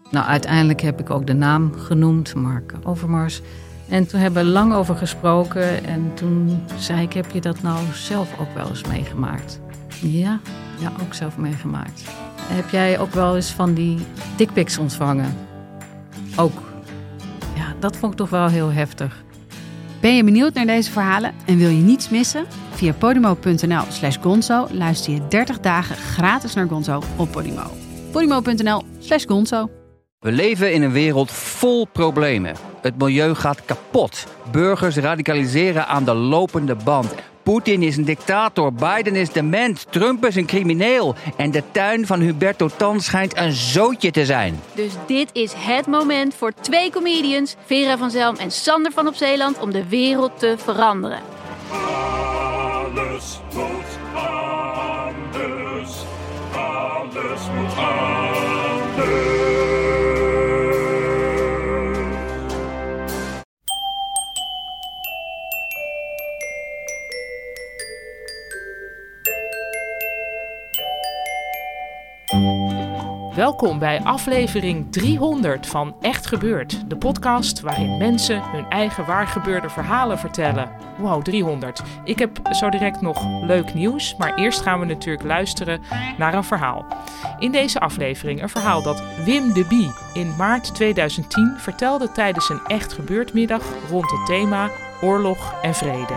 Nou, uiteindelijk heb ik ook de naam genoemd, Mark Overmars. En toen hebben we lang over gesproken. En toen zei ik, heb je dat nou zelf ook wel eens meegemaakt? Ja, ook zelf meegemaakt. Heb jij ook wel eens van die dickpics ontvangen? Ook. Ja, dat vond ik toch wel heel heftig. Ben je benieuwd naar deze verhalen en wil je niets missen? Via podimo.nl/gonzo luister je 30 dagen gratis naar Gonzo op Podimo. podimo.nl/gonzo. We leven in een wereld vol problemen. Het milieu gaat kapot. Burgers radicaliseren aan de lopende band. Poetin is een dictator, Biden is dement, Trump is een crimineel. En de tuin van Huberto Tan schijnt een zootje te zijn. Dus dit is het moment voor 2 comedians, Vera van Zelm en Sander van op Zeeland, om de wereld te veranderen. Alles moet anders. Alles moet anders. Welkom bij aflevering 300 van Echt Gebeurd. De podcast waarin mensen hun eigen waargebeurde verhalen vertellen. Wow, 300. Ik heb zo direct nog leuk nieuws, maar eerst gaan we natuurlijk luisteren naar een verhaal. In deze aflevering een verhaal dat Wim de Bie in maart 2010 vertelde tijdens een Echt Gebeurd middag rond het thema oorlog en vrede.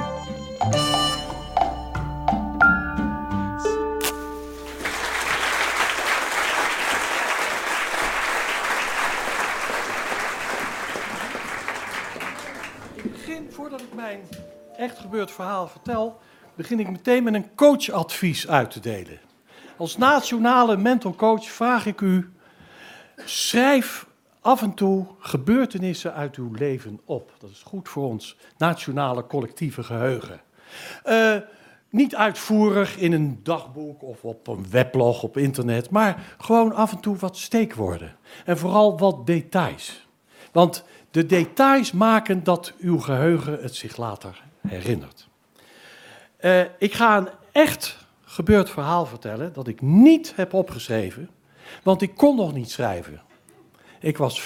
Voordat ik mijn echt gebeurd verhaal vertel, begin ik meteen met een coachadvies uit te delen. Als nationale mental coach vraag ik u, schrijf af en toe gebeurtenissen uit uw leven op. Dat is goed voor ons nationale collectieve geheugen. Niet uitvoerig in een dagboek of op een weblog op internet, maar gewoon af en toe wat steekwoorden. En vooral wat details. Want de details maken dat uw geheugen het zich later herinnert. Ik ga een echt gebeurd verhaal vertellen dat ik niet heb opgeschreven, want ik kon nog niet schrijven. Ik was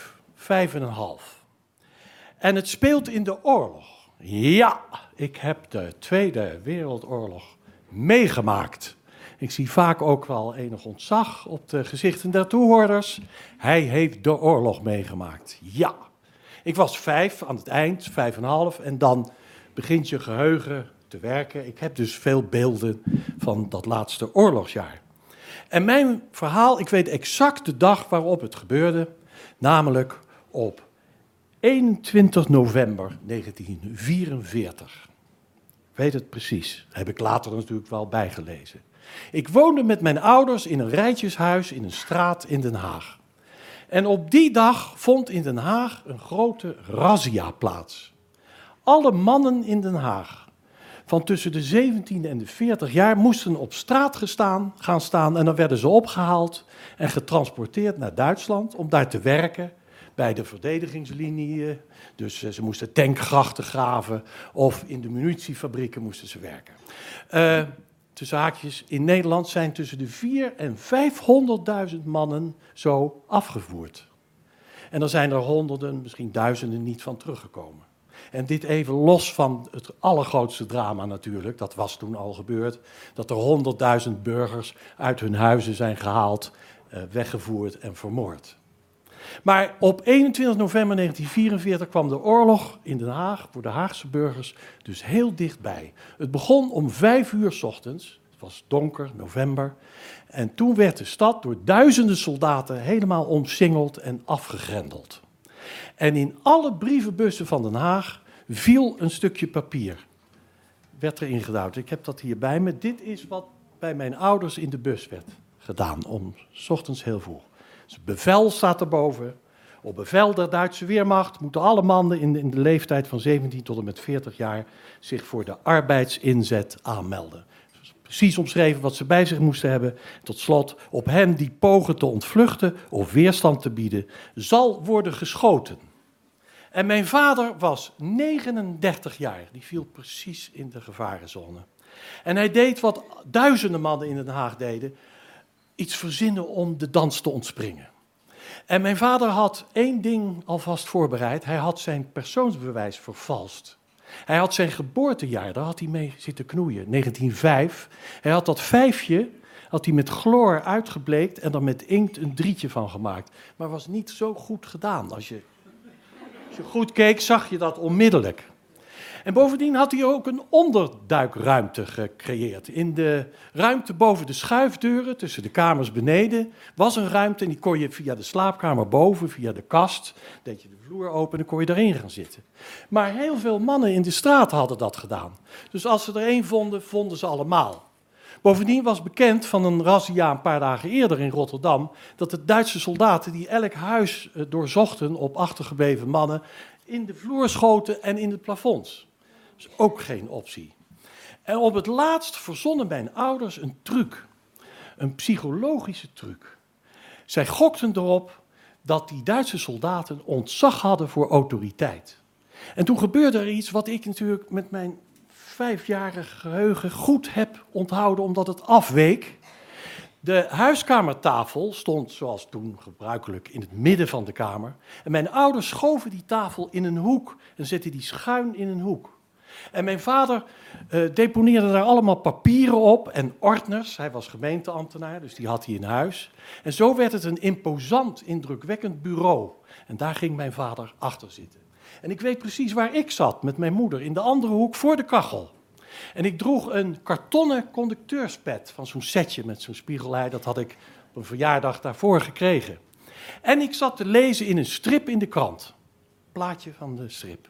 5,5. En het speelt in de oorlog. Ja, ik heb de Tweede Wereldoorlog meegemaakt. Ik zie vaak ook wel enig ontzag op de gezichten der toehoorders. Hij heeft de oorlog meegemaakt. Ja. Ik was 5 aan het eind, 5,5, en dan begint je geheugen te werken. Ik heb dus veel beelden van dat laatste oorlogsjaar. En mijn verhaal, ik weet exact de dag waarop het gebeurde, namelijk op 21 november 1944. Ik weet het precies, heb ik later natuurlijk wel bijgelezen. Ik woonde met mijn ouders in een rijtjeshuis in een straat in Den Haag. En op die dag vond in Den Haag een grote razzia plaats. Alle mannen in Den Haag van tussen de 17 en de 40 jaar moesten op straat gaan staan en dan werden ze opgehaald en getransporteerd naar Duitsland om daar te werken bij de verdedigingslinie. Dus ze moesten tankgrachten graven of in de munitiefabrieken moesten ze werken. Tussen haakjes, in Nederland zijn tussen de 400.000 en 500.000 mannen zo afgevoerd. En er zijn er honderden, misschien duizenden niet van teruggekomen. En dit even los van het allergrootste drama natuurlijk, dat was toen al gebeurd, dat er 100.000 burgers uit hun huizen zijn gehaald, weggevoerd en vermoord. Maar op 21 november 1944 kwam de oorlog in Den Haag voor de Haagse burgers dus heel dichtbij. Het begon om 5 uur 's ochtends, het was donker, november. En toen werd de stad door duizenden soldaten helemaal omsingeld en afgegrendeld. En in alle brievenbussen van Den Haag viel een stukje papier. Werd erin gedouwd. Ik heb dat hier bij me. Dit is wat bij mijn ouders in de bus werd gedaan, om 's ochtends heel vroeg. Dus bevel staat erboven. Op bevel der Duitse Weermacht moeten alle mannen in de leeftijd van 17 tot en met 40 jaar zich voor de arbeidsinzet aanmelden. Dus precies omschreven wat ze bij zich moesten hebben. Tot slot, op hen die pogen te ontvluchten of weerstand te bieden, zal worden geschoten. En mijn vader was 39 jaar. Die viel precies in de gevarenzone. En hij deed wat duizenden mannen in Den Haag deden, iets verzinnen om de dans te ontspringen. En mijn vader had 1 ding alvast voorbereid. Hij had zijn persoonsbewijs vervalst. Hij had zijn geboortejaar, daar had hij mee zitten knoeien, 1905. Hij had dat 5'je had hij met chloor uitgebleekt en er met inkt een 3'tje van gemaakt. Maar was niet zo goed gedaan. Als je goed keek, zag je dat onmiddellijk. En bovendien had hij ook een onderduikruimte gecreëerd. In de ruimte boven de schuifdeuren, tussen de kamers beneden, was een ruimte en die kon je via de slaapkamer boven, via de kast, deed je de vloer open en dan kon je daarin gaan zitten. Maar heel veel mannen in de straat hadden dat gedaan. Dus als ze er 1 vonden, vonden ze allemaal. Bovendien was bekend van een razzia een paar dagen eerder in Rotterdam, dat de Duitse soldaten die elk huis doorzochten op achtergebleven mannen, in de vloer schoten en in de plafonds. Dat is ook geen optie. En op het laatst verzonnen mijn ouders een truc. Een psychologische truc. Zij gokten erop dat die Duitse soldaten ontzag hadden voor autoriteit. En toen gebeurde er iets wat ik natuurlijk met mijn 5-jarig geheugen goed heb onthouden, omdat het afweek. De huiskamertafel stond, zoals toen gebruikelijk, in het midden van de kamer. En mijn ouders schoven die tafel in een hoek en zetten die schuin in een hoek. En mijn vader deponeerde daar allemaal papieren op en ordners. Hij was gemeenteambtenaar, dus die had hij in huis. En zo werd het een imposant, indrukwekkend bureau. En daar ging mijn vader achter zitten. En ik weet precies waar ik zat met mijn moeder, in de andere hoek voor de kachel. En ik droeg een kartonnen conducteurspet van zo'n setje met zo'n spiegelei. Dat had ik op een verjaardag daarvoor gekregen. En ik zat te lezen in een strip in de krant. Plaatje van de strip.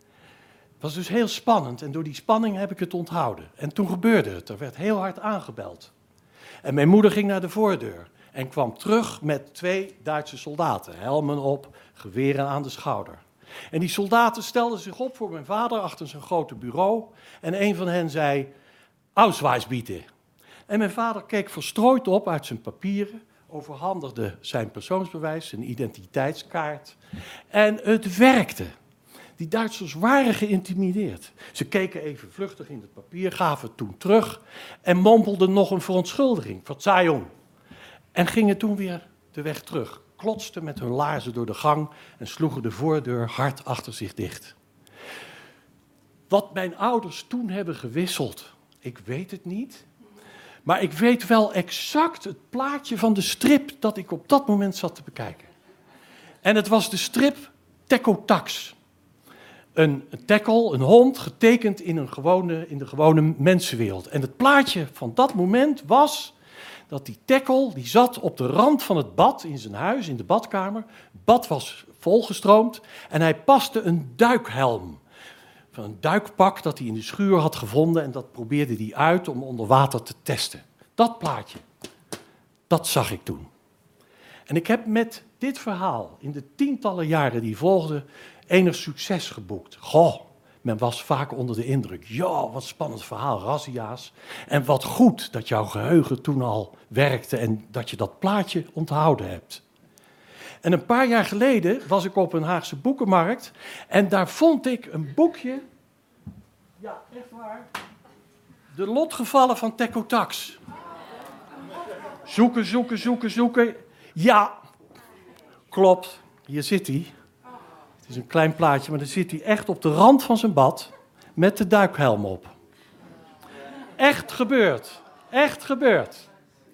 Het was dus heel spannend en door die spanning heb ik het onthouden. En toen gebeurde het, er werd heel hard aangebeld. En mijn moeder ging naar de voordeur en kwam terug met 2 Duitse soldaten. Helmen op, geweren aan de schouder. En die soldaten stelden zich op voor mijn vader achter zijn grote bureau. En een van hen zei, Ausweis bitte. En mijn vader keek verstrooid op uit zijn papieren, overhandigde zijn persoonsbewijs, zijn identiteitskaart. En het werkte. Die Duitsers waren geïntimideerd. Ze keken even vluchtig in het papier, gaven het toen terug en mompelden nog een verontschuldiging, Verzeihung. En gingen toen weer de weg terug. Klotsten met hun laarzen door de gang en sloegen de voordeur hard achter zich dicht. Wat mijn ouders toen hebben gewisseld, ik weet het niet. Maar ik weet wel exact het plaatje van de strip dat ik op dat moment zat te bekijken. En het was de strip Tekotax. Een tackle, een hond, getekend in de gewone mensenwereld. En het plaatje van dat moment was dat die tackle, die zat op de rand van het bad in zijn huis, in de badkamer. Het bad was volgestroomd en hij paste een duikhelm. Van een duikpak dat hij in de schuur had gevonden en dat probeerde hij uit om onder water te testen. Dat plaatje, dat zag ik toen. En ik heb met dit verhaal in de tientallen jaren die volgden enig succes geboekt. Goh, men was vaak onder de indruk. Ja, wat spannend verhaal, razzia's. En wat goed dat jouw geheugen toen al werkte en dat je dat plaatje onthouden hebt. En een paar jaar geleden was ik op een Haagse boekenmarkt en daar vond ik een boekje. Ja, echt waar. De lotgevallen van Tekotax. Zoeken. Ja, klopt. Hier zit hij. Het is een klein plaatje, maar dan zit hij echt op de rand van zijn bad met de duikhelm op. Echt gebeurd. Echt gebeurd.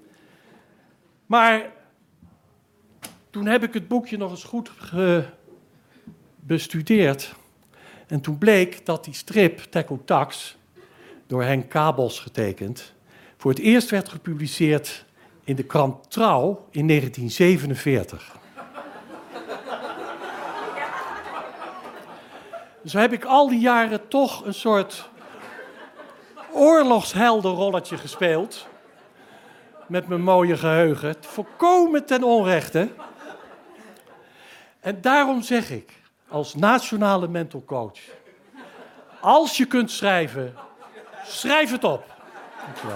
Maar toen heb ik het boekje nog eens goed bestudeerd. En toen bleek dat die strip Tekotax, door Henk Kabels getekend, voor het eerst werd gepubliceerd in de krant Trouw in 1947. Dus heb ik al die jaren toch een soort oorlogsheldenrolletje gespeeld. Met mijn mooie geheugen. Volkomen ten onrechte. En daarom zeg ik, als nationale mental coach, als je kunt schrijven, schrijf het op. Dankjewel.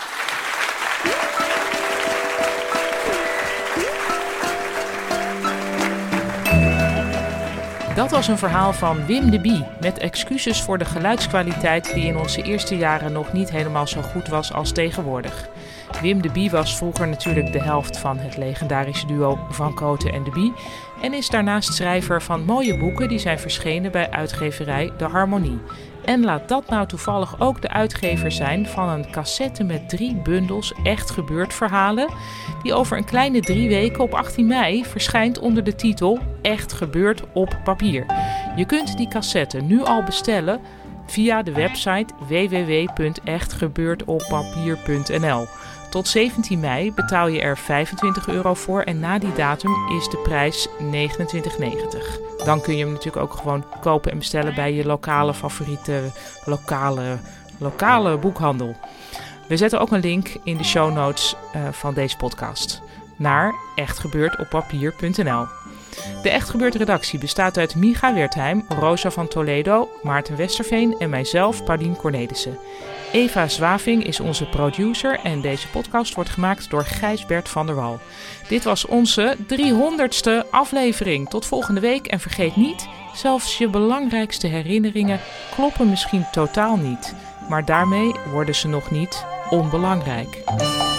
Dat was een verhaal van Wim de Bie, met excuses voor de geluidskwaliteit die in onze eerste jaren nog niet helemaal zo goed was als tegenwoordig. Wim de Bie was vroeger natuurlijk de helft van het legendarische duo Van Cote en de Bie en is daarnaast schrijver van mooie boeken die zijn verschenen bij uitgeverij De Harmonie. En laat dat nou toevallig ook de uitgever zijn van een cassette met 3 bundels echt gebeurd verhalen, die over een kleine 3 weken op 18 mei verschijnt onder de titel Echt gebeurd op papier. Je kunt die cassette nu al bestellen via de website www.echtgebeurdopapier.nl. Tot 17 mei betaal je er €25 voor en na die datum is de prijs €29,90. Dan kun je hem natuurlijk ook gewoon kopen en bestellen bij je lokale favoriete lokale boekhandel. We zetten ook een link in de show notes van deze podcast naar echtgebeurdopapier.nl. De Echt Gebeurd redactie bestaat uit Micha Wertheim, Rosa van Toledo, Maarten Westerveen en mijzelf, Paulien Cornelissen. Eva Zwaving is onze producer en deze podcast wordt gemaakt door Gijsbert van der Wal. Dit was onze 300ste aflevering. Tot volgende week en vergeet niet, zelfs je belangrijkste herinneringen kloppen misschien totaal niet. Maar daarmee worden ze nog niet onbelangrijk.